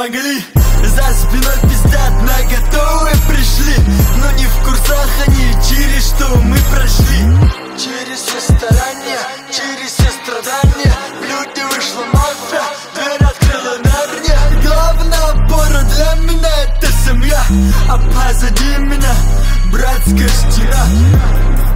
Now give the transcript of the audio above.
смогли. За спиной пиздят, на готовые пришли, но не в курсах они, через что мы прошли. Через все старания, через все страдания в люди вышла мафия, дверь открыла Нарния. Главная опора для меня — это семья, а позади меня братская стена.